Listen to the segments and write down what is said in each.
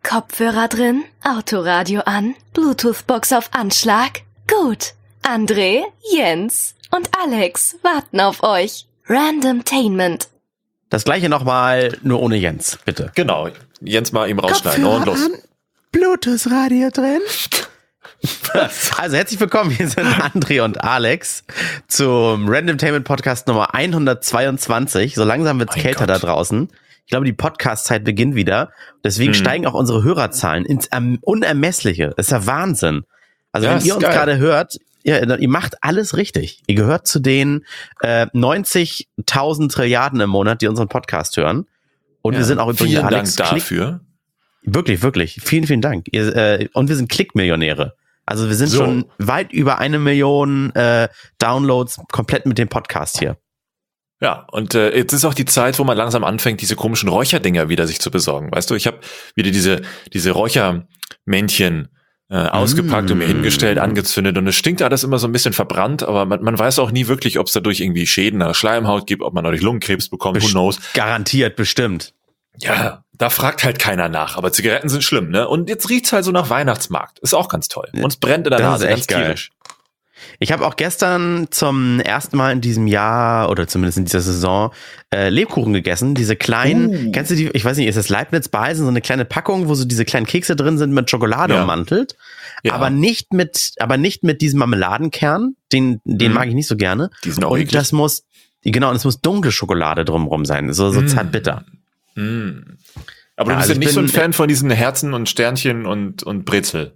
Kopfhörer drin, Autoradio an, Bluetooth-Box auf Anschlag? Gut. André, Jens und Alex warten auf euch. Randomtainment. Das gleiche nochmal, nur ohne Jens, bitte. Genau, Jens mal eben rausschneiden. Und los. Bluetooth-Radio drin. Also herzlich willkommen, hier sind André und Alex zum Randomtainment Podcast Nummer 122. So langsam wird's kälter da draußen. Ich glaube, die Podcast-Zeit beginnt wieder. Deswegen steigen auch unsere Hörerzahlen ins Unermessliche. Das ist ja Wahnsinn. Also wenn ihr uns gerade hört, ihr macht alles richtig. Ihr gehört zu den 90.000 Trilliarden im Monat, die unseren Podcast hören. Und wir sind auch übrigens vielen Alex Dank dafür. Wirklich, wirklich. Vielen, vielen Dank. Und wir sind Klickmillionäre. Also wir sind schon weit über 1 Million Downloads komplett mit dem Podcast hier. Ja, und jetzt ist auch die Zeit, wo man langsam anfängt, diese komischen Räucherdinger wieder sich zu besorgen. Weißt du, ich habe wieder diese Räuchermännchen ausgepackt und mir hingestellt, angezündet, und es stinkt alles immer so ein bisschen verbrannt, aber man weiß auch nie wirklich, ob es dadurch irgendwie Schäden an der Schleimhaut gibt, ob man dadurch Lungenkrebs bekommt, who knows. Garantiert, bestimmt. Ja, da fragt halt keiner nach, aber Zigaretten sind schlimm, ne? Und jetzt riecht's halt so nach Weihnachtsmarkt. Ist auch ganz toll. Und es brennt in der Nase, ganz tierisch. Ich habe auch gestern zum ersten Mal in diesem Jahr oder zumindest in dieser Saison Lebkuchen gegessen. Diese kleinen, kennst du die, ich weiß nicht, ist das Leibniz-Beisen, so eine kleine Packung, wo so diese kleinen Kekse drin sind mit Schokolade ummantelt. Ja. Aber nicht mit diesem Marmeladenkern, den mag ich nicht so gerne. Die sind auch und eklig. das muss dunkle Schokolade drumrum sein, so zart bitter. Aber du bist ja nicht so ein Fan von diesen Herzen und Sternchen und Brezel.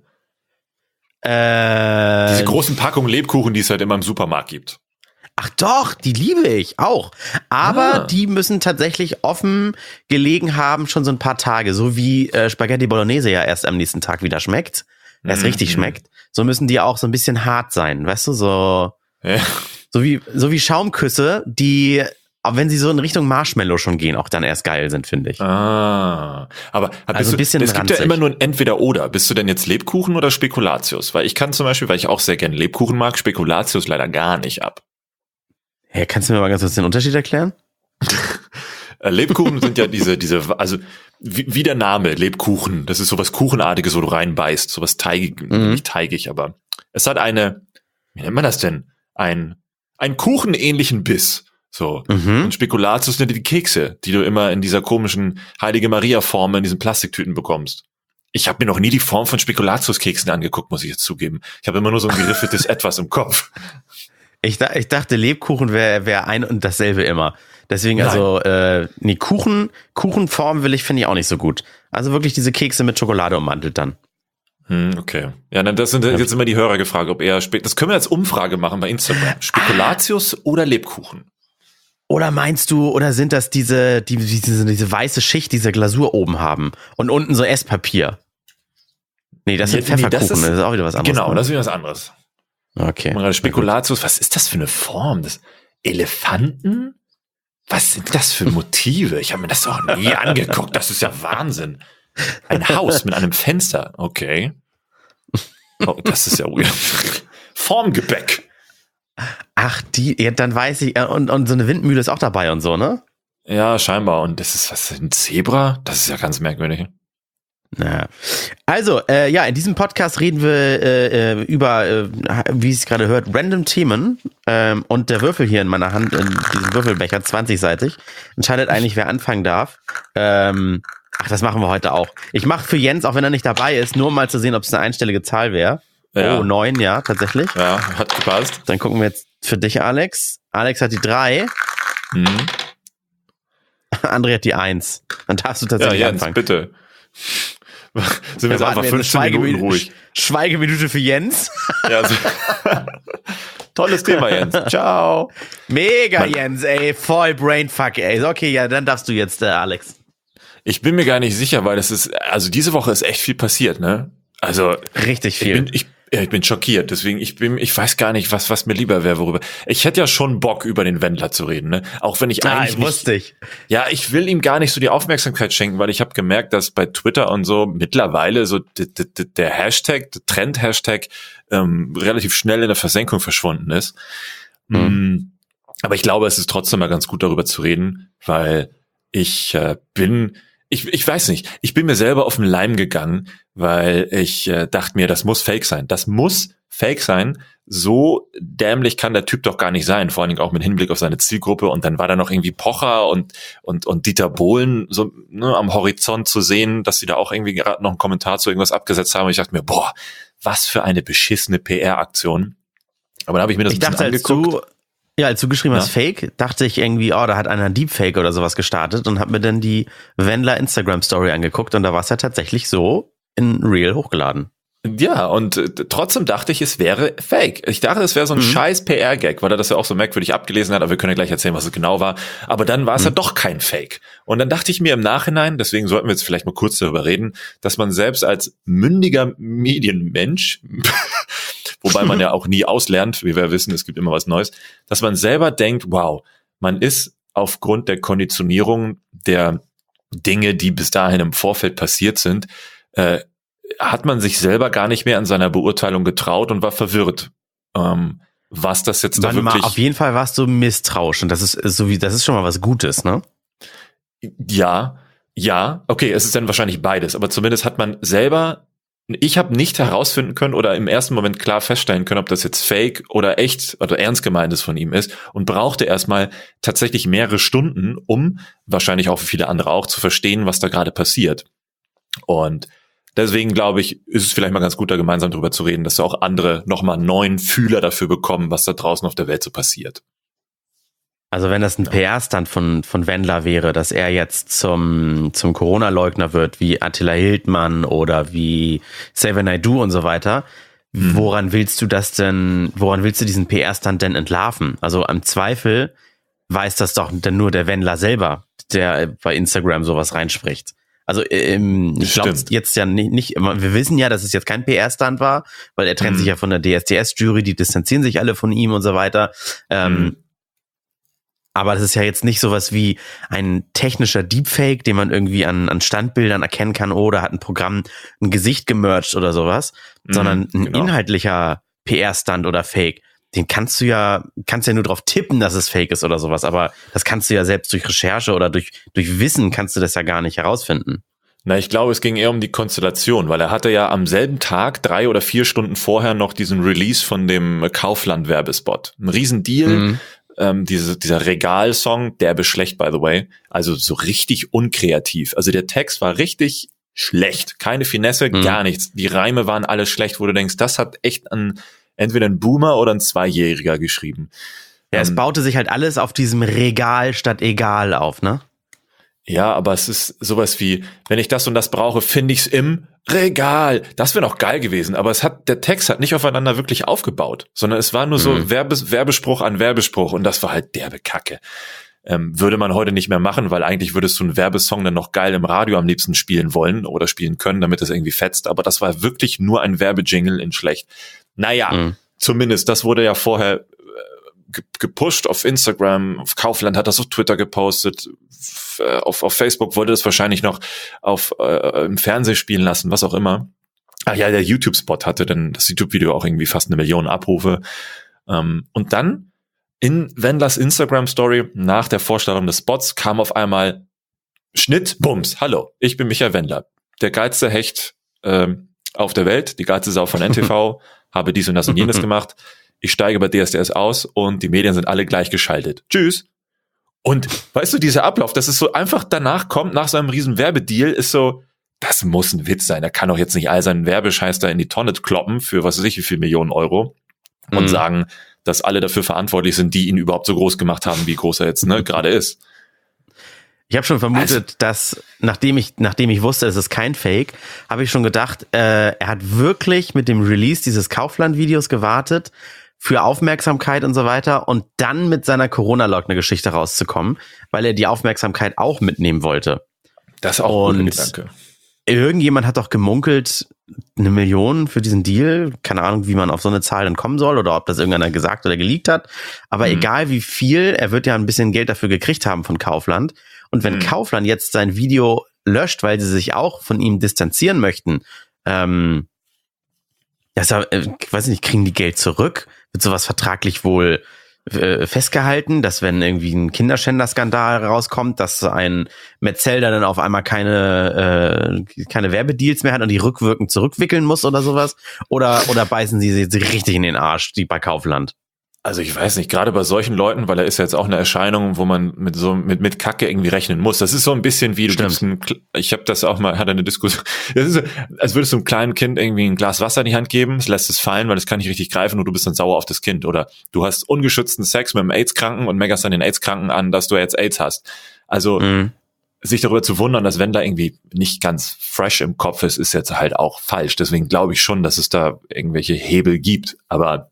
Diese großen Packungen Lebkuchen, die es halt immer im Supermarkt gibt. Ach doch, die liebe ich auch. Aber die müssen tatsächlich offen gelegen haben schon so ein paar Tage. So wie Spaghetti Bolognese ja erst am nächsten Tag wieder schmeckt. Erst richtig schmeckt. So müssen die auch so ein bisschen hart sein. Weißt du, so wie Schaumküsse, die, auch wenn sie so in Richtung Marshmallow schon gehen, auch dann erst geil sind, finde ich. Aber also ein bisschen es gibt ranzig. ja immer nur ein Entweder-Oder. Bist du denn jetzt Lebkuchen oder Spekulatius? Weil ich kann zum Beispiel, weil ich auch sehr gerne Lebkuchen mag, Spekulatius leider gar nicht ab. Hey, kannst du mir mal ganz kurz den Unterschied erklären? Lebkuchen sind ja diese, also wie der Name, Lebkuchen, das ist sowas Kuchenartiges, wo du reinbeißt, sowas teigig, nicht teigig, aber es hat wie nennt man das denn? Einen kuchenähnlichen Biss. So. Und Spekulatius sind die Kekse, die du immer in dieser komischen Heilige Maria-Form in diesen Plastiktüten bekommst. Ich habe mir noch nie die Form von Spekulatius-Keksen angeguckt, muss ich jetzt zugeben. Ich habe immer nur so ein geriffeltes Etwas im Kopf. Ich dachte, Lebkuchen wäre ein und dasselbe immer. Deswegen, Kuchenform finde ich auch nicht so gut. Also wirklich diese Kekse mit Schokolade ummantelt dann. Okay. Ja, dann das sind jetzt immer die Hörer gefragt, ob das können wir als Umfrage machen bei Instagram. Spekulatius oder Lebkuchen? Oder meinst du, oder sind das diese weiße Schicht, diese Glasur oben haben und unten so Esspapier? Nee, das sind Pfefferkuchen, das ist auch wieder was anderes. Genau, das ist wieder was anderes. Okay. Spekulatius, was ist das für eine Form? Das Elefanten? Was sind das für Motive? Ich habe mir das doch nie angeguckt. Das ist ja Wahnsinn. Ein Haus mit einem Fenster. Okay. Oh, das ist ja weird. Formgebäck. Ach, dann weiß ich, und so eine Windmühle ist auch dabei und so, ne? Ja, scheinbar. Und das ist ein Zebra? Das ist ja ganz merkwürdig. Naja. Also, in diesem Podcast reden wir über, wie es gerade hört, random Themen. Und der Würfel hier in meiner Hand, in diesem Würfelbecher, 20-seitig, entscheidet eigentlich, wer anfangen darf. Das machen wir heute auch. Ich mache für Jens, auch wenn er nicht dabei ist, nur um mal zu sehen, ob es eine einstellige Zahl wäre. Ja. Oh, 9, ja, tatsächlich. Ja, hat gepasst. Dann gucken wir jetzt für dich, Alex. Alex hat die 3. André hat die 1. Dann darfst du tatsächlich anfangen. Bitte. Sind wir jetzt einfach 15 Minuten ruhig. Schweigeminute für Jens. Ja, tolles Thema, Jens. Ciao. Mega, Jens, ey. Voll Brainfuck, ey. Okay, ja, dann darfst du jetzt, Alex. Ich bin mir gar nicht sicher, weil diese Woche ist echt viel passiert, ne? Also. Richtig viel. Ich bin schockiert, deswegen ich weiß gar nicht, was mir lieber wäre, worüber. Ich hätte ja schon Bock, über den Wendler zu reden, ne? Auch wenn ich eigentlich wusste ich. Ja, ich will ihm gar nicht so die Aufmerksamkeit schenken, weil ich habe gemerkt, dass bei Twitter und so mittlerweile so der Hashtag, der Trend-Hashtag relativ schnell in der Versenkung verschwunden ist. Aber ich glaube, es ist trotzdem mal ganz gut, darüber zu reden, weil ich bin Ich weiß nicht. Ich bin mir selber auf den Leim gegangen, weil ich dachte mir, das muss Fake sein. Das muss Fake sein. So dämlich kann der Typ doch gar nicht sein. Vor allen Dingen auch mit Hinblick auf seine Zielgruppe. Und dann war da noch irgendwie Pocher und Dieter Bohlen so am Horizont zu sehen, dass sie da auch irgendwie gerade noch einen Kommentar zu irgendwas abgesetzt haben. Und ich dachte mir, boah, was für eine beschissene PR-Aktion. Aber dann habe ich mir das ein bisschen angeguckt. Als du geschrieben hast Fake, dachte ich irgendwie, da hat einer Deepfake oder sowas gestartet und habe mir dann die Wendler Instagram-Story angeguckt und da war es ja tatsächlich so in Real hochgeladen. Ja, und trotzdem dachte ich, es wäre Fake. Ich dachte, es wäre so ein scheiß PR-Gag, weil er das ja auch so merkwürdig abgelesen hat, aber wir können ja gleich erzählen, was es genau war. Aber dann war es ja doch kein Fake. Und dann dachte ich mir im Nachhinein, deswegen sollten wir jetzt vielleicht mal kurz darüber reden, dass man selbst als mündiger Medienmensch, wobei man ja auch nie auslernt, wie wir wissen, es gibt immer was Neues, dass man selber denkt, wow, man ist aufgrund der Konditionierung der Dinge, die bis dahin im Vorfeld passiert sind, hat man sich selber gar nicht mehr an seiner Beurteilung getraut und war verwirrt, was das jetzt da wirklich... Auf jeden Fall warst du misstrauisch und das ist schon mal was Gutes, ne? Ja, okay, es ist dann wahrscheinlich beides, aber zumindest hat man selber... Ich habe nicht herausfinden können oder im ersten Moment klar feststellen können, ob das jetzt fake oder echt oder ernst gemeintes von ihm ist und brauchte erstmal tatsächlich mehrere Stunden, um wahrscheinlich auch für viele andere auch zu verstehen, was da gerade passiert. Und deswegen glaube ich, ist es vielleicht mal ganz gut, da gemeinsam drüber zu reden, dass auch andere nochmal einen neuen Fühler dafür bekommen, was da draußen auf der Welt so passiert. Also wenn das ein PR-Stunt von Wendler wäre, dass er jetzt zum Corona-Leugner wird, wie Attila Hildmann oder wie Xavier Naidoo und so weiter, woran willst du diesen PR-Stunt denn entlarven? Also im Zweifel weiß das doch dann nur der Wendler selber, der bei Instagram sowas reinspricht. Also ich glaube jetzt ja nicht, wir wissen ja, dass es jetzt kein PR-Stunt war, weil er trennt sich ja von der DSDS-Jury, die distanzieren sich alle von ihm und so weiter. Aber das ist ja jetzt nicht sowas wie ein technischer Deepfake, den man irgendwie an Standbildern erkennen kann, da hat ein Programm ein Gesicht gemerged oder sowas, sondern ein inhaltlicher PR-Stunt oder Fake. Den kannst du ja nur drauf tippen, dass es Fake ist oder sowas, aber das kannst du ja selbst durch Recherche oder durch Wissen kannst du das ja gar nicht herausfinden. Na, ich glaube, es ging eher um die Konstellation, weil er hatte ja am selben Tag 3 oder 4 Stunden vorher noch diesen Release von dem Kaufland-Werbespot. Ein Riesendeal. Dieser Regal-Song, derbe schlecht, by the way, also so richtig unkreativ. Also der Text war richtig schlecht, keine Finesse, gar nichts. Die Reime waren alle schlecht, wo du denkst, das hat echt entweder ein Boomer oder ein 2-Jähriger geschrieben. Ja, es baute sich halt alles auf diesem Regal statt egal auf, ne? Ja, aber es ist sowas wie, wenn ich das und das brauche, finde ich's im Regal. Das wäre noch geil gewesen, aber der Text hat nicht aufeinander wirklich aufgebaut, sondern es war nur so Werbespruch an Werbespruch und das war halt derbe Kacke. Würde man heute nicht mehr machen, weil eigentlich würdest du einen Werbesong dann noch geil im Radio am liebsten spielen wollen oder spielen können, damit es irgendwie fetzt, aber das war wirklich nur ein Werbejingle in schlecht. Naja, zumindest, das wurde ja vorher gepusht auf Instagram, auf Kaufland hat das auf Twitter gepostet, auf Facebook wollte das wahrscheinlich noch im Fernsehen spielen lassen, was auch immer. Ach ja, der YouTube-Spot hatte dann das YouTube-Video auch irgendwie fast 1 Million Abrufe. Und dann in Wendlers Instagram-Story nach der Vorstellung des Spots kam auf einmal Schnitt, Bums, hallo, ich bin Michael Wendler, der geilste Hecht auf der Welt, die geilste Sau von NTV, habe dies und das und jenes gemacht. Ich steige bei DSDS aus und die Medien sind alle gleichgeschaltet. Tschüss. Und weißt du, dieser Ablauf, das ist so einfach danach kommt, nach so einem riesen Werbedeal, ist so, das muss ein Witz sein. Er kann doch jetzt nicht all seinen Werbescheiß da in die Tonne kloppen für was weiß ich wie viel Millionen Euro und sagen, dass alle dafür verantwortlich sind, die ihn überhaupt so groß gemacht haben, wie groß er jetzt gerade ist. Ich habe schon vermutet, dass nachdem ich wusste, es ist kein Fake, habe ich schon gedacht, er hat wirklich mit dem Release dieses Kaufland-Videos gewartet, für Aufmerksamkeit und so weiter und dann mit seiner Corona-Leugner-Geschichte rauszukommen, weil er die Aufmerksamkeit auch mitnehmen wollte. Das ist auch ein guter Gedanke. Irgendjemand hat doch gemunkelt, 1 Million für diesen Deal. Keine Ahnung, wie man auf so eine Zahl dann kommen soll oder ob das irgendeiner gesagt oder geleakt hat. Aber egal wie viel, er wird ja ein bisschen Geld dafür gekriegt haben von Kaufland. Und wenn Kaufland jetzt sein Video löscht, weil sie sich auch von ihm distanzieren möchten, ich weiß nicht, kriegen die Geld zurück? Wird sowas vertraglich wohl festgehalten, dass wenn irgendwie ein Kinderschänder-Skandal rauskommt, dass ein Metzelder dann auf einmal keine Werbedeals mehr hat und die rückwirkend zurückwickeln muss oder sowas? Oder beißen sie jetzt richtig in den Arsch, die bei Kaufland? Also ich weiß nicht, gerade bei solchen Leuten, weil er ist ja jetzt auch eine Erscheinung, wo man mit Kacke irgendwie rechnen muss. Das ist so ein bisschen wie, ich habe das auch mal, hatte eine Diskussion, das ist so, als würdest du einem kleinen Kind irgendwie ein Glas Wasser in die Hand geben, es lässt es fallen, weil es kann nicht richtig greifen und du bist dann sauer auf das Kind. Oder du hast ungeschützten Sex mit einem AIDS-Kranken und meckerst dann den AIDS-Kranken an, dass du jetzt AIDS hast. Also sich darüber zu wundern, dass wenn da irgendwie nicht ganz fresh im Kopf ist jetzt halt auch falsch. Deswegen glaube ich schon, dass es da irgendwelche Hebel gibt. Aber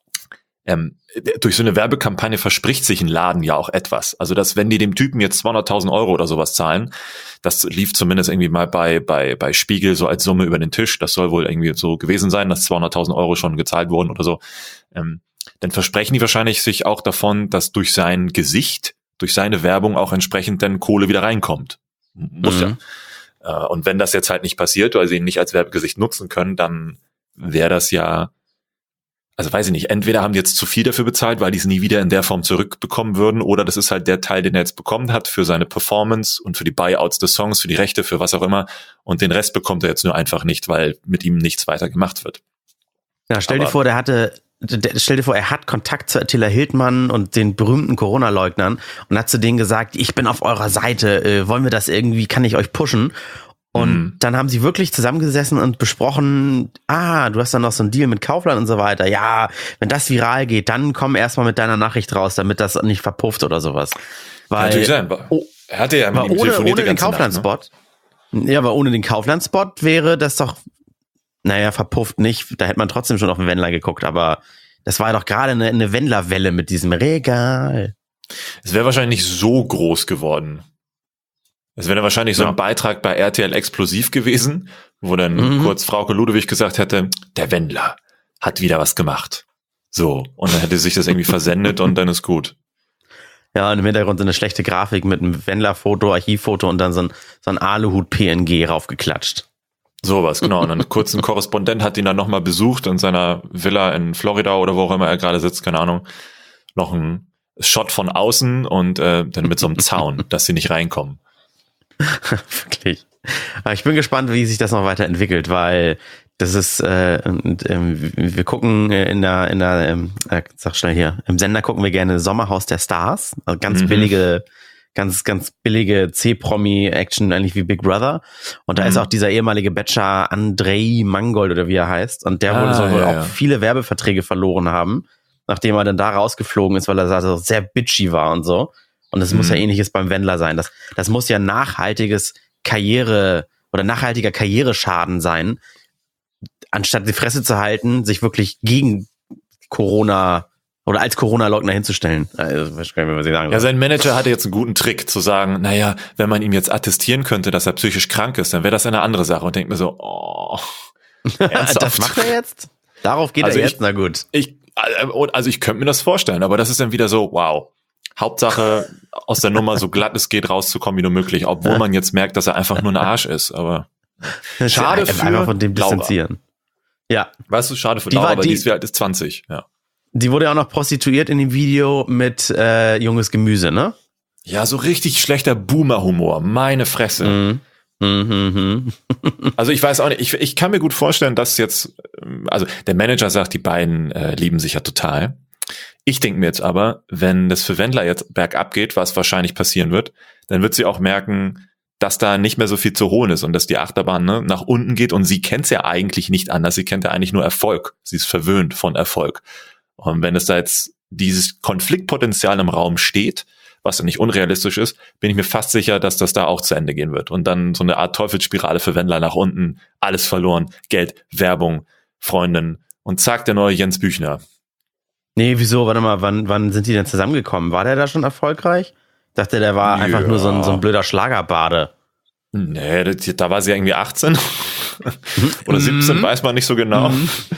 durch so eine Werbekampagne verspricht sich ein Laden ja auch etwas. Also, dass wenn die dem Typen jetzt 200.000 Euro oder sowas zahlen, das lief zumindest irgendwie mal bei Spiegel so als Summe über den Tisch, das soll wohl irgendwie so gewesen sein, dass 200.000 Euro schon gezahlt wurden oder so, dann versprechen die wahrscheinlich sich auch davon, dass durch sein Gesicht, durch seine Werbung auch entsprechend dann Kohle wieder reinkommt. Muss ja. Und wenn das jetzt halt nicht passiert, weil sie ihn nicht als Werbegesicht nutzen können, dann wäre das ja, also weiß ich nicht, entweder haben die jetzt zu viel dafür bezahlt, weil die es nie wieder in der Form zurückbekommen würden, oder das ist halt der Teil, den er jetzt bekommen hat für seine Performance und für die Buyouts des Songs, für die Rechte, für was auch immer, und den Rest bekommt er jetzt nur einfach nicht, weil mit ihm nichts weiter gemacht wird. Ja, stell dir vor, er hat Kontakt zu Attila Hildmann und den berühmten Corona-Leugnern und hat zu denen gesagt, ich bin auf eurer Seite, wollen wir das irgendwie, kann ich euch pushen? Und dann haben sie wirklich zusammengesessen und besprochen, du hast dann noch so einen Deal mit Kaufland und so weiter. Ja, wenn das viral geht, dann komm erstmal mit deiner Nachricht raus, damit das nicht verpufft oder sowas. Weil, natürlich sein. Er hatte ja mit ihm telefoniert ohne den Kaufland-Spot. Ne? Ja, aber ohne den Kaufland-Spot wäre das doch, verpufft nicht. Da hätte man trotzdem schon auf den Wendler geguckt, aber das war doch gerade eine Wendler-Welle mit diesem Regal. Es wäre wahrscheinlich nicht so groß geworden. Es wäre wahrscheinlich so ein Beitrag bei RTL Explosiv gewesen, wo dann kurz Frauke Ludewig gesagt hätte, der Wendler hat wieder was gemacht. So, und dann hätte sich das irgendwie versendet und dann ist gut. Ja, und im Hintergrund so eine schlechte Grafik mit einem Wendler-Foto, Archivfoto und dann so ein Aluhut-PNG raufgeklatscht. Sowas, genau. Und dann kurz ein Korrespondent hat ihn dann nochmal besucht in seiner Villa in Florida oder wo auch immer er gerade sitzt, keine Ahnung. Noch ein Shot von außen und dann mit so einem Zaun, dass sie nicht reinkommen. Wirklich. Aber ich bin gespannt, wie sich das noch weiterentwickelt, weil das ist, wir gucken sag schnell hier, im Sender gucken wir gerne Sommerhaus der Stars, also ganz billige C-Promi-Action, eigentlich wie Big Brother. Und da ist auch dieser ehemalige Bachelor Andrei Mangold oder wie er heißt. Und der soll wohl auch viele Werbeverträge verloren haben, nachdem er dann da rausgeflogen ist, weil er so sehr bitchy war und so. Und es muss ja ähnliches beim Wendler sein. Das muss ja nachhaltiger Karriereschaden sein, anstatt die Fresse zu halten, sich wirklich gegen Corona oder als Corona-Leugner hinzustellen. Also, ich weiß nicht, was ich sagen soll. Ja, sein Manager hatte jetzt einen guten Trick, zu sagen, wenn man ihm jetzt attestieren könnte, dass er psychisch krank ist, dann wäre das eine andere Sache. Und denkt mir so, ernsthaft? Das macht er jetzt? Darauf geht er jetzt? Na gut. Ich könnte mir das vorstellen, aber das ist dann wieder so, wow. Hauptsache, aus der Nummer so glatt es geht rauszukommen wie nur möglich, obwohl man jetzt merkt, dass er einfach nur ein Arsch ist, aber schade für einfach von dem Laura. distanzieren. Ja. Weißt du, schade für Laura, aber die ist wie alt, ist 20, ja. Die wurde ja auch noch prostituiert in dem Video mit junges Gemüse, ne? Ja, so richtig schlechter Boomer-Humor, meine Fresse. Also ich weiß auch nicht, ich kann mir gut vorstellen, dass jetzt, also der Manager sagt, die beiden lieben sich ja total. Ich denke mir jetzt aber, wenn das für Wendler jetzt bergab geht, was wahrscheinlich passieren wird, dann wird sie auch merken, dass da nicht mehr so viel zu holen ist und dass die Achterbahn nach unten geht und sie kennt es ja eigentlich nicht anders, sie kennt ja eigentlich nur Erfolg. Sie ist verwöhnt von Erfolg. Und wenn es da jetzt dieses Konfliktpotenzial im Raum steht, was ja nicht unrealistisch ist, bin ich mir fast sicher, dass das da auch zu Ende gehen wird. Und dann so eine Art Teufelsspirale für Wendler nach unten, alles verloren, Geld, Werbung, Freundin und zack, der neue Jens Büchner. Nee, wieso? Warte mal, wann sind die denn zusammengekommen? War der da schon erfolgreich? Ich dachte, der war einfach nur so ein blöder Schlagerbade. Nee, da war sie irgendwie 18 oder 17, weiß man nicht so genau.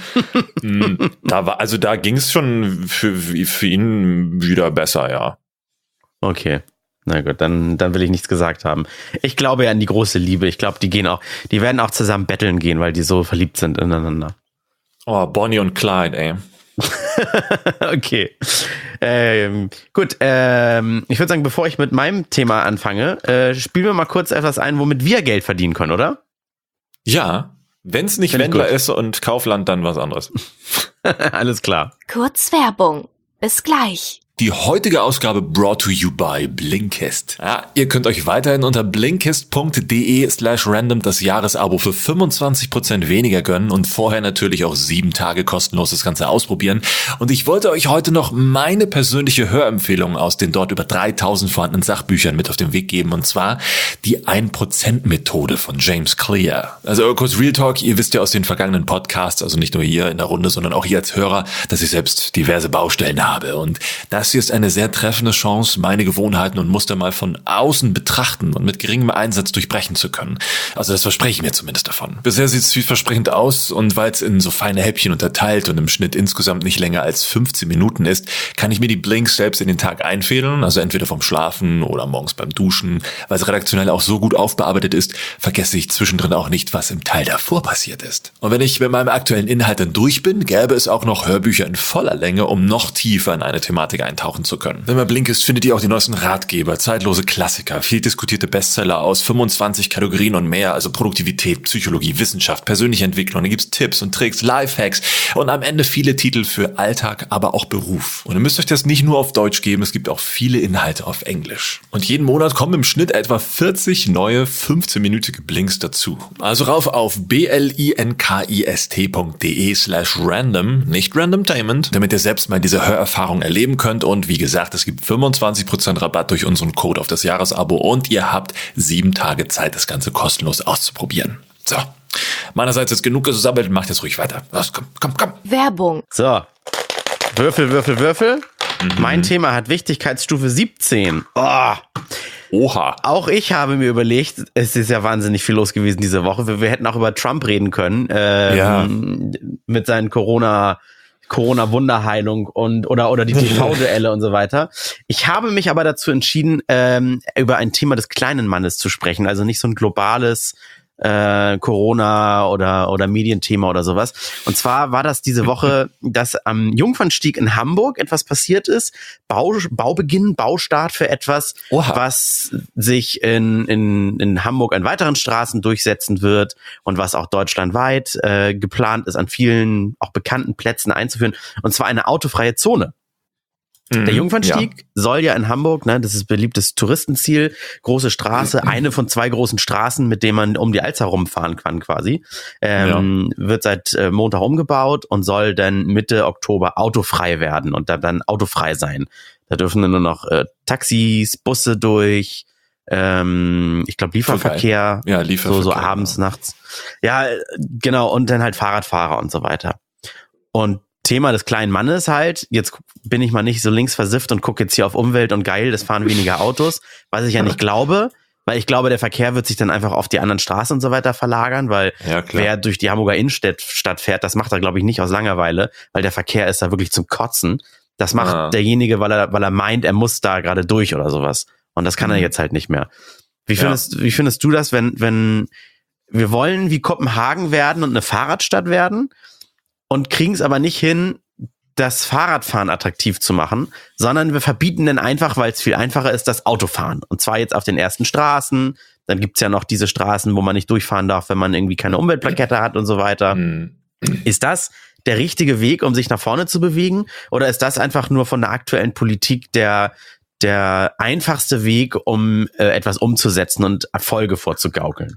Da ging es schon für ihn wieder besser, ja. Okay. Na gut, dann will ich nichts gesagt haben. Ich glaube ja an die große Liebe. Ich glaube, die werden auch zusammen betteln gehen, weil die so verliebt sind ineinander. Oh, Bonnie und Clyde, ey. Okay. Gut, ich würde sagen, bevor ich mit meinem Thema anfange, spielen wir mal kurz etwas ein, womit wir Geld verdienen können, oder? Ja, wenn es nicht Wendler ist und Kaufland, dann was anderes. Alles klar. Kurz Werbung. Bis gleich. Die heutige Ausgabe brought to you by Blinkist. Ja, ihr könnt euch weiterhin unter blinkist.de/random das Jahresabo für 25% weniger gönnen und vorher natürlich auch 7 Tage kostenlos das Ganze ausprobieren. Und ich wollte euch heute noch meine persönliche Hörempfehlung aus den dort über 3000 vorhandenen Sachbüchern mit auf den Weg geben. Und zwar die 1%-Methode von James Clear. Also kurz Real Talk, ihr wisst ja aus den vergangenen Podcasts, also nicht nur hier in der Runde, sondern auch hier als Hörer, dass ich selbst diverse Baustellen habe. Und das hier ist eine sehr treffende Chance, meine Gewohnheiten und Muster mal von außen betrachten und mit geringem Einsatz durchbrechen zu können. Also das verspreche ich mir zumindest davon. Bisher sieht es vielversprechend aus und weil es in so feine Häppchen unterteilt und im Schnitt insgesamt nicht länger als 15 Minuten ist, kann ich mir die Blinks selbst in den Tag einfädeln, also entweder vom Schlafen oder morgens beim Duschen. Weil es redaktionell auch so gut aufbearbeitet ist, vergesse ich zwischendrin auch nicht, was im Teil davor passiert ist. Und wenn ich mit meinem aktuellen Inhalt dann durch bin, gäbe es auch noch Hörbücher in voller Länge, um noch tiefer in eine Thematik eintauchen zu können. Wenn man Blinkist, findet ihr auch die neuesten Ratgeber, zeitlose Klassiker, viel diskutierte Bestseller aus 25 Kategorien und mehr, also Produktivität, Psychologie, Wissenschaft, persönliche Entwicklung. Da gibt's Tipps und Tricks, Lifehacks und am Ende viele Titel für Alltag, aber auch Beruf. Und ihr müsst euch das nicht nur auf Deutsch geben, es gibt auch viele Inhalte auf Englisch. Und jeden Monat kommen im Schnitt etwa 40 neue 15-minütige Blinks dazu. Also rauf auf blinkist.de/random, nicht randomtainment, damit ihr selbst mal diese Hörerfahrung erleben könnt. Und wie gesagt, es gibt 25% Rabatt durch unseren Code auf das Jahresabo und ihr habt 7 Tage Zeit, das Ganze kostenlos auszuprobieren. So, meinerseits ist genug gesammelt, macht jetzt ruhig weiter. Los, komm. Werbung. So, Würfel. Mein Thema hat Wichtigkeitsstufe 17. Oh. Oha. Auch ich habe mir überlegt, es ist ja wahnsinnig viel los gewesen diese Woche. Wir hätten auch über Trump reden können, mit seinen Corona-Wunderheilung oder die TV-Duelle und so weiter. Ich habe mich aber dazu entschieden, über ein Thema des kleinen Mannes zu sprechen, also nicht so ein globales Corona oder Medienthema oder sowas. Und zwar war das diese Woche, dass am Jungfernstieg in Hamburg etwas passiert ist. Baustart für etwas, was sich in Hamburg an weiteren Straßen durchsetzen wird und was auch deutschlandweit geplant ist, an vielen auch bekannten Plätzen einzuführen. Und zwar eine autofreie Zone. Der Jungfernstieg soll ja in Hamburg, ne, das ist beliebtes Touristenziel, große Straße, eine von 2 großen Straßen, mit denen man um die Alster rumfahren kann quasi, wird seit Montag umgebaut und soll dann Mitte Oktober autofrei werden und dann autofrei sein. Da dürfen dann nur noch Taxis, Busse durch, ich glaube Lieferverkehr, Lieferverkehr, so abends, nachts. Ja, genau, und dann halt Fahrradfahrer und so weiter. Und Thema des kleinen Mannes halt, jetzt bin ich mal nicht so links versifft und gucke jetzt hier auf Umwelt und geil, es fahren weniger Autos, was ich ja nicht glaube, weil ich glaube, der Verkehr wird sich dann einfach auf die anderen Straßen und so weiter verlagern, weil wer durch die Hamburger Innenstadt fährt, das macht er, glaube ich, nicht aus Langeweile, weil der Verkehr ist da wirklich zum Kotzen. Das macht derjenige, weil er meint, er muss da gerade durch oder sowas. Und das kann er jetzt halt nicht mehr. Wie findest du das, wenn wir wollen wie Kopenhagen werden und eine Fahrradstadt werden und kriegen es aber nicht hin, das Fahrradfahren attraktiv zu machen, sondern wir verbieten dann einfach, weil es viel einfacher ist, das Autofahren. Und zwar jetzt auf den ersten Straßen. Dann gibt's ja noch diese Straßen, wo man nicht durchfahren darf, wenn man irgendwie keine Umweltplakette hat und so weiter. Ist das der richtige Weg, um sich nach vorne zu bewegen? Oder ist das einfach nur von der aktuellen Politik der einfachste Weg, um etwas umzusetzen und Erfolge vorzugaukeln?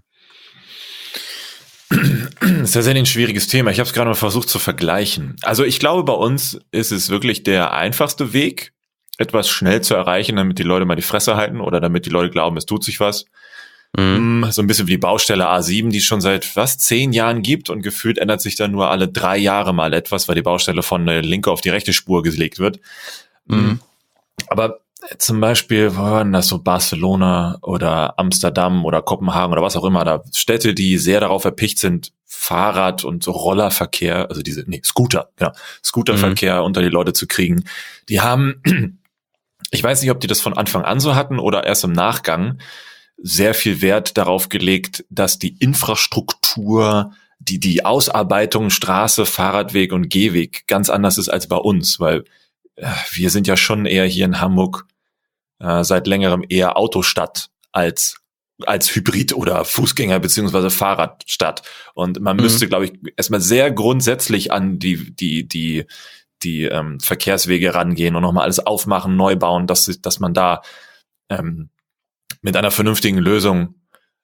Das ist tatsächlich ein schwieriges Thema. Ich habe es gerade mal versucht zu vergleichen. Also ich glaube, bei uns ist es wirklich der einfachste Weg, etwas schnell zu erreichen, damit die Leute mal die Fresse halten oder damit die Leute glauben, es tut sich was. So ein bisschen wie die Baustelle A7, die es schon seit 10 Jahren gibt und gefühlt ändert sich dann nur alle 3 Jahre mal etwas, weil die Baustelle von der linke auf die rechte Spur gelegt wird. Aber zum Beispiel, wo waren das so, Barcelona oder Amsterdam oder Kopenhagen oder was auch immer, da Städte, die sehr darauf erpicht sind, Fahrrad- und so Rollerverkehr, also Scooterverkehr unter die Leute zu kriegen, die haben, ich weiß nicht, ob die das von Anfang an so hatten oder erst im Nachgang, sehr viel Wert darauf gelegt, dass die Infrastruktur die Ausarbeitung Straße, Fahrradweg und Gehweg ganz anders ist als bei uns, weil wir sind ja schon eher hier in Hamburg seit längerem eher Autostadt als Hybrid- oder Fußgänger- beziehungsweise Fahrradstadt. Und man müsste, glaube ich, erstmal sehr grundsätzlich an die Verkehrswege rangehen und nochmal alles aufmachen, neu bauen, dass man da mit einer vernünftigen Lösung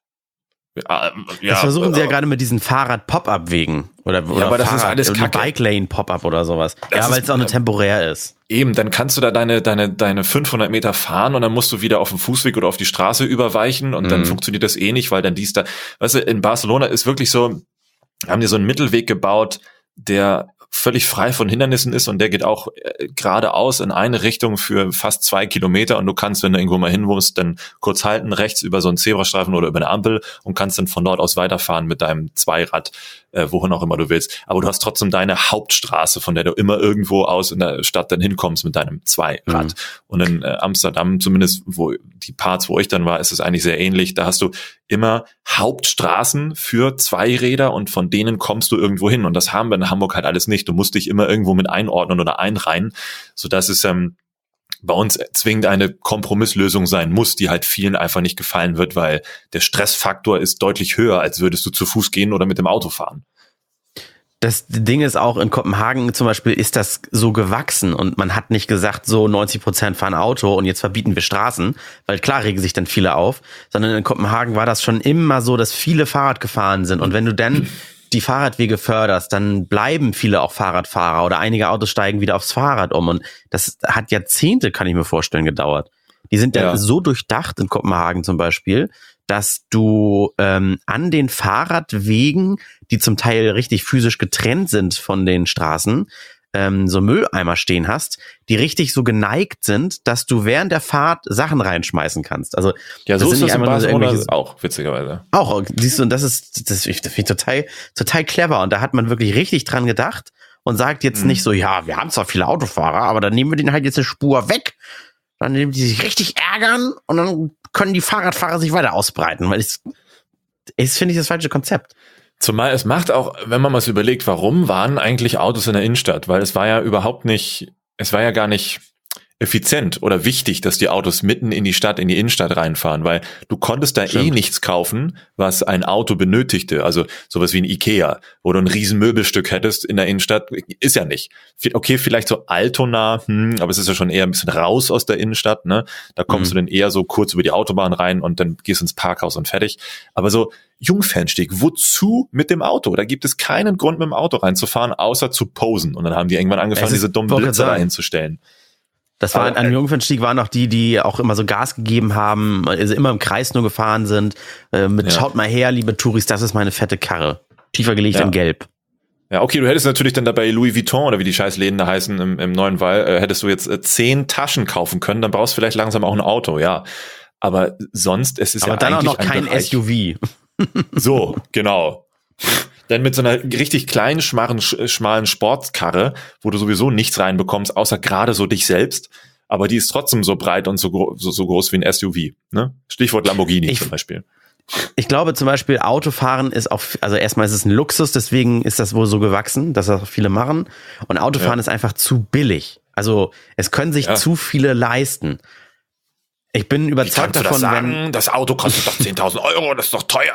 das versuchen sie ja gerade mit diesen Fahrrad-Pop-Up-Wegen oder aber das ist alles Kacke. Bike-Lane-Pop-Up oder sowas. Ja, weil es auch nur temporär ist. Eben, dann kannst du da deine 500 Meter fahren und dann musst du wieder auf den Fußweg oder auf die Straße überweichen und dann funktioniert das eh nicht, weil dann weißt du, in Barcelona ist wirklich so, haben die so einen Mittelweg gebaut, der völlig frei von Hindernissen ist und der geht auch geradeaus in eine Richtung für fast 2 Kilometer und du kannst, wenn du irgendwo mal hin musst, dann kurz halten, rechts über so einen Zebrastreifen oder über eine Ampel und kannst dann von dort aus weiterfahren mit deinem Zweirad, wohin auch immer du willst. Aber du hast trotzdem deine Hauptstraße, von der du immer irgendwo aus in der Stadt dann hinkommst mit deinem Zweirad. Und in Amsterdam, zumindest wo die Parts, wo ich dann war, ist es eigentlich sehr ähnlich. Da hast du immer Hauptstraßen für Zweiräder und von denen kommst du irgendwo hin. Und das haben wir in Hamburg halt alles nicht. Du musst dich immer irgendwo mit einordnen oder einreihen, sodass es bei uns zwingend eine Kompromisslösung sein muss, die halt vielen einfach nicht gefallen wird, weil der Stressfaktor ist deutlich höher, als würdest du zu Fuß gehen oder mit dem Auto fahren. Das Ding ist auch, in Kopenhagen zum Beispiel ist das so gewachsen und man hat nicht gesagt, so 90% fahren Auto und jetzt verbieten wir Straßen, weil klar regen sich dann viele auf, sondern in Kopenhagen war das schon immer so, dass viele Fahrrad gefahren sind und wenn du dann die Fahrradwege förderst, dann bleiben viele auch Fahrradfahrer oder einige Autos steigen wieder aufs Fahrrad um und das hat Jahrzehnte, kann ich mir vorstellen, gedauert. Die sind ja so durchdacht in Kopenhagen zum Beispiel, dass du an den Fahrradwegen, die zum Teil richtig physisch getrennt sind von den Straßen, so Mülleimer stehen hast, die richtig so geneigt sind, dass du während der Fahrt Sachen reinschmeißen kannst. Also ja, so ist das in Barcelona auch, witzigerweise. Auch, siehst du, und das finde ich total clever. Und da hat man wirklich richtig dran gedacht und sagt jetzt nicht so, ja, wir haben zwar viele Autofahrer, aber dann nehmen wir denen halt jetzt eine Spur weg. Dann nehmen die sich richtig ärgern und dann können die Fahrradfahrer sich weiter ausbreiten, weil finde ich das falsche Konzept. Zumal es macht auch, wenn man mal so überlegt, warum waren eigentlich Autos in der Innenstadt? Weil es war ja gar nicht effizient oder wichtig, dass die Autos mitten in die Innenstadt reinfahren, weil du konntest da eh nichts kaufen, was ein Auto benötigte, also sowas wie ein Ikea, wo du ein riesen Möbelstück hättest in der Innenstadt, ist ja nicht. Okay, vielleicht so Altona, aber es ist ja schon eher ein bisschen raus aus der Innenstadt, ne? Da kommst du dann eher so kurz über die Autobahn rein und dann gehst ins Parkhaus und fertig. Aber so Jungfernstieg, wozu mit dem Auto? Da gibt es keinen Grund, mit dem Auto reinzufahren, außer zu posen. Und dann haben die irgendwann angefangen, diese dummen Blitze da hinzustellen. Das war an Jungfernstieg waren auch die auch immer so Gas gegeben haben, also immer im Kreis nur gefahren sind. Schaut mal her, liebe Touris, das ist meine fette Karre. Tiefer gelegt in Gelb. Ja, okay, du hättest natürlich dann dabei Louis Vuitton oder wie die Scheißläden da heißen im Neuen Wall, hättest du jetzt 10 Taschen kaufen können, dann brauchst du vielleicht langsam auch ein Auto, ja. Aber sonst, es ist aber ja dann eigentlich auch noch kein Bereich, SUV. So, genau. Dann mit so einer richtig kleinen, schmalen Sportkarre, wo du sowieso nichts reinbekommst, außer gerade so dich selbst. Aber die ist trotzdem so breit und so groß wie ein SUV. Ne? Stichwort Lamborghini zum Beispiel. Ich glaube zum Beispiel, Autofahren ist auch, also erstmal ist es ein Luxus, deswegen ist das wohl so gewachsen, dass das auch viele machen. Und Autofahren ist einfach zu billig. Also es können sich zu viele leisten. Ich bin überzeugt davon, wenn das Auto kostet doch 10.000 €, das ist doch teuer.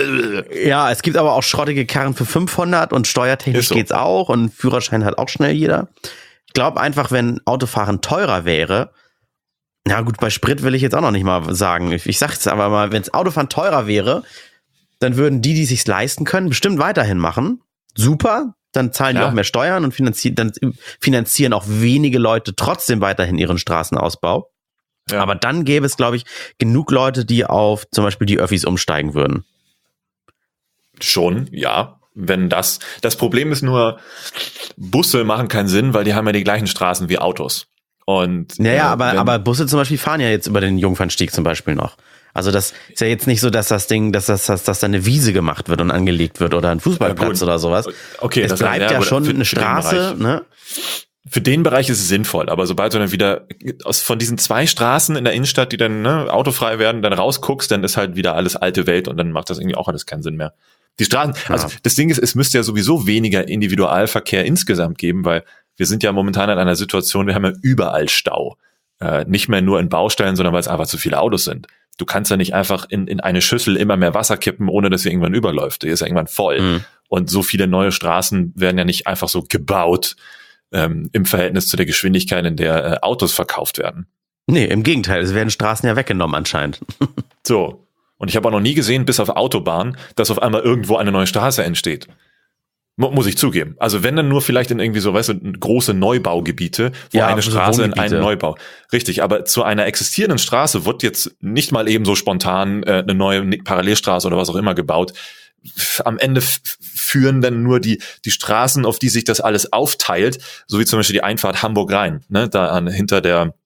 Ja, es gibt aber auch schrottige Karren für 500 und steuertechnisch geht's auch und Führerschein hat auch schnell jeder. Ich glaube einfach, wenn Autofahren teurer wäre, na gut, bei Sprit will ich jetzt auch noch nicht mal sagen. Ich sage jetzt aber mal, wenn das Autofahren teurer wäre, dann würden die sich's leisten können, bestimmt weiterhin machen. Super, dann zahlen die auch mehr Steuern und finanzieren auch wenige Leute trotzdem weiterhin ihren Straßenausbau. Ja. Aber dann gäbe es, glaube ich, genug Leute, die auf zum Beispiel die Öffis umsteigen würden. Schon, ja. Wenn das Problem ist nur, Busse machen keinen Sinn, weil die haben ja die gleichen Straßen wie Autos. Und aber Busse zum Beispiel fahren ja jetzt über den Jungfernstieg zum Beispiel noch. Also das ist ja jetzt nicht so, dass das Ding, dass da eine Wiese gemacht wird und angelegt wird oder ein Fußballplatz oder sowas. Okay, es bleibt ja schon eine Straße, ne? Für den Bereich ist es sinnvoll, aber sobald du dann wieder von diesen 2 Straßen in der Innenstadt, die dann autofrei werden, dann rausguckst, dann ist halt wieder alles alte Welt und dann macht das irgendwie auch alles keinen Sinn mehr. Die Straßen, also das Ding ist, es müsste ja sowieso weniger Individualverkehr insgesamt geben, weil wir sind ja momentan in einer Situation, wir haben ja überall Stau. Nicht mehr nur in Baustellen, sondern weil es einfach zu viele Autos sind. Du kannst ja nicht einfach in eine Schüssel immer mehr Wasser kippen, ohne dass sie irgendwann überläuft. Die ist ja irgendwann voll. Und so viele neue Straßen werden ja nicht einfach so gebaut im Verhältnis zu der Geschwindigkeit, in der Autos verkauft werden. Nee, im Gegenteil, es werden Straßen ja weggenommen anscheinend. So. Und ich habe auch noch nie gesehen, bis auf Autobahn, dass auf einmal irgendwo eine neue Straße entsteht. Muss ich zugeben. Also wenn dann nur vielleicht in irgendwie so, weißt du, große Neubaugebiete, wo eine Straße in einen Neubau. Richtig, aber zu einer existierenden Straße wird jetzt nicht mal eben so spontan eine neue Parallelstraße oder was auch immer gebaut. Am Ende führen dann nur die Straßen, auf die sich das alles aufteilt, so wie zum Beispiel die Einfahrt Hamburg-Rhein, ne, hinter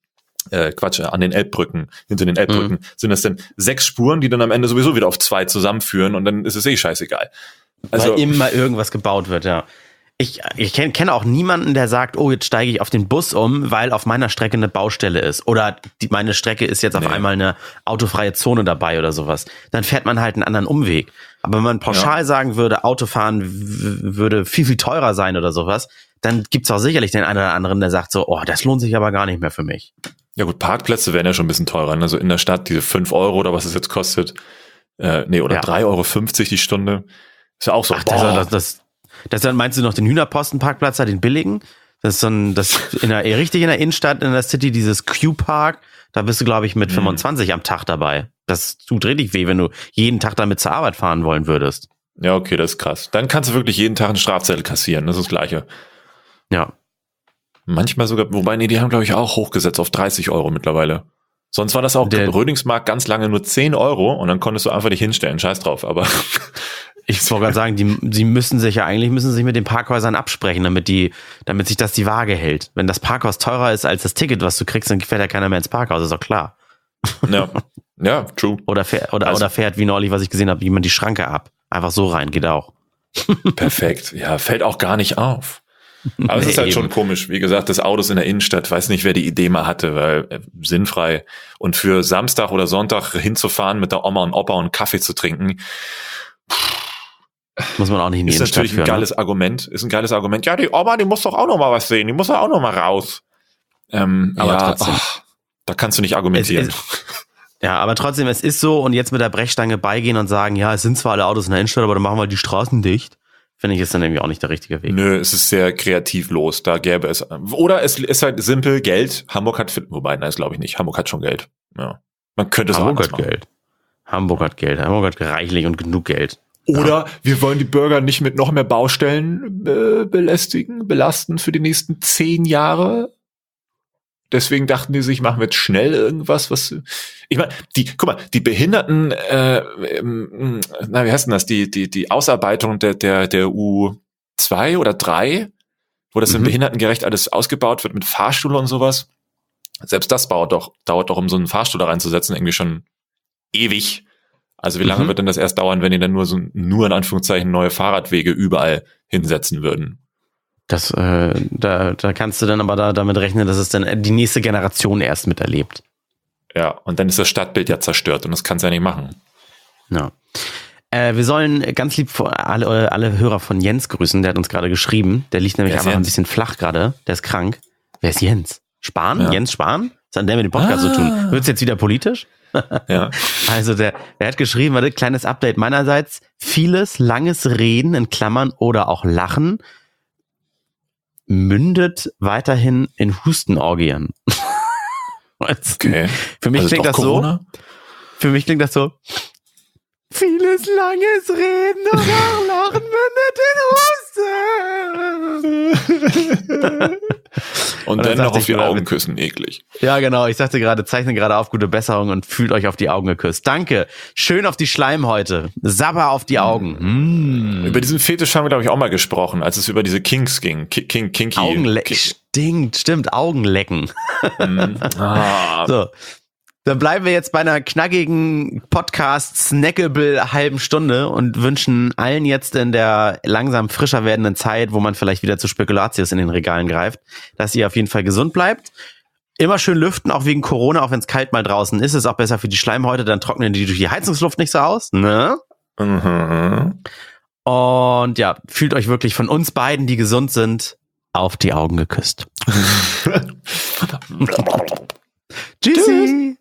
den Elbbrücken, sind das dann 6 Spuren, die dann am Ende sowieso wieder auf 2 zusammenführen und dann ist es scheißegal. Also, weil immer irgendwas gebaut wird, ja. Ich kenne auch niemanden, der sagt, oh, jetzt steige ich auf den Bus um, weil auf meiner Strecke eine Baustelle ist. Oder meine Strecke ist jetzt auf einmal eine autofreie Zone dabei oder sowas. Dann fährt man halt einen anderen Umweg. Aber wenn man pauschal sagen würde, Autofahren würde viel, viel teurer sein oder sowas, dann gibt's auch sicherlich den einen oder anderen, der sagt so, oh, das lohnt sich aber gar nicht mehr für mich. Ja gut, Parkplätze werden ja schon ein bisschen teurer. Also in der Stadt diese 5 Euro oder was es jetzt kostet. Oder 3,50 Euro die Stunde. Ist ja auch so. Ach, das meinst du noch den Hühnerposten-Parkplatz da, den billigen? Das ist richtig in der Innenstadt, in der City, dieses Q-Park. Da bist du, glaube ich, mit 25 am Tag dabei. Das tut richtig weh, wenn du jeden Tag damit zur Arbeit fahren wollen würdest. Ja, okay, das ist krass. Dann kannst du wirklich jeden Tag einen Strafzettel kassieren. Das ist das Gleiche. Ja. Manchmal sogar, wobei, nee, die haben, glaube ich, auch hochgesetzt auf 30 Euro mittlerweile. Sonst war das auch im Rödingsmarkt ganz lange nur 10 Euro und dann konntest du einfach nicht hinstellen. Scheiß drauf, aber... Ich wollte gerade sagen, sie müssen sich mit den Parkhäusern absprechen, damit sich das die Waage hält. Wenn das Parkhaus teurer ist als das Ticket, was du kriegst, dann fährt ja keiner mehr ins Parkhaus, ist doch klar. Ja, true. Oder fährt, wie neulich, was ich gesehen habe, jemand die Schranke ab. Einfach so rein, geht auch. Perfekt. Ja, fällt auch gar nicht auf. Aber es ist halt schon komisch. Wie gesagt, das Autos in der Innenstadt, weiß nicht, wer die Idee mal hatte, weil sinnfrei. Und für Samstag oder Sonntag hinzufahren mit der Oma und Opa und einen Kaffee zu trinken, muss man auch nicht in die Innenstadt führen. Ist ein geiles Argument. Ja, die Oma, die muss doch auch noch mal was sehen. Die muss doch auch noch mal raus. Aber trotzdem. Da kannst du nicht argumentieren. Aber trotzdem, es ist so und jetzt mit der Brechstange beigehen und sagen, ja, es sind zwar alle Autos in der Innenstadt, aber dann machen wir die Straßen dicht. Finde ich, ist dann irgendwie auch nicht der richtige Weg. Nö, es ist sehr kreativlos. Da gäbe es. Oder es ist halt simpel Geld. Hamburg hat, wobei, nein, das glaube ich nicht. Hamburg hat schon Geld. Ja. Man könnte es auch anders machen. Hamburg hat Geld. Hamburg hat reichlich und genug Geld. Oder wir wollen die Bürger nicht mit noch mehr Baustellen belasten für die nächsten 10 Jahre. Deswegen dachten die sich, machen wir jetzt schnell irgendwas, was... Ich meine, die Behinderten, wie heißt denn das? Die Ausarbeitung der U2 oder 3, wo das in behindertengerecht alles ausgebaut wird mit Fahrstuhl und sowas. Selbst das dauert doch, um so einen Fahrstuhl da reinzusetzen, irgendwie schon ewig. Also wie lange wird denn das erst dauern, wenn die dann nur in Anführungszeichen neue Fahrradwege überall hinsetzen würden? Das, da kannst du dann aber damit rechnen, dass es dann die nächste Generation erst miterlebt. Ja, und dann ist das Stadtbild ja zerstört und das kannst du ja nicht machen. Ja. Wir sollen ganz lieb alle Hörer von Jens grüßen, der hat uns gerade geschrieben. Der liegt nämlich einfach ein bisschen flach gerade. Der ist krank. Wer ist Jens? Spahn? Ja. Jens Spahn? Was hat der mit dem Podcast zu tun? Wird's jetzt wieder politisch? Ja. Also der hat geschrieben, warte, kleines Update meinerseits. Vieles langes Reden in Klammern oder auch Lachen mündet weiterhin in Hustenorgien. Okay. Für mich klingt das so. Für mich klingt das so. Vieles langes Reden und auch Lachen mündet in Husten. Und dann noch auf die Augen küssen, eklig. Ja, genau. Ich sagte gerade, zeichne gerade auf gute Besserung und fühlt euch auf die Augen geküsst. Danke. Schön auf die Schleimhäute. Sabber auf die Augen. Über diesen Fetisch haben wir, glaube ich, auch mal gesprochen, als es über diese Kinks ging. Kinky. Stimmt. Augenlecken. So. Dann bleiben wir jetzt bei einer knackigen Podcast-snackable halben Stunde und wünschen allen jetzt in der langsam frischer werdenden Zeit, wo man vielleicht wieder zu Spekulatius in den Regalen greift, dass ihr auf jeden Fall gesund bleibt. Immer schön lüften, auch wegen Corona, auch wenn es kalt mal draußen ist. Ist auch besser für die Schleimhäute, dann trocknen die durch die Heizungsluft nicht so aus. Ne? Und ja, fühlt euch wirklich von uns beiden, die gesund sind, auf die Augen geküsst. Tschüssi.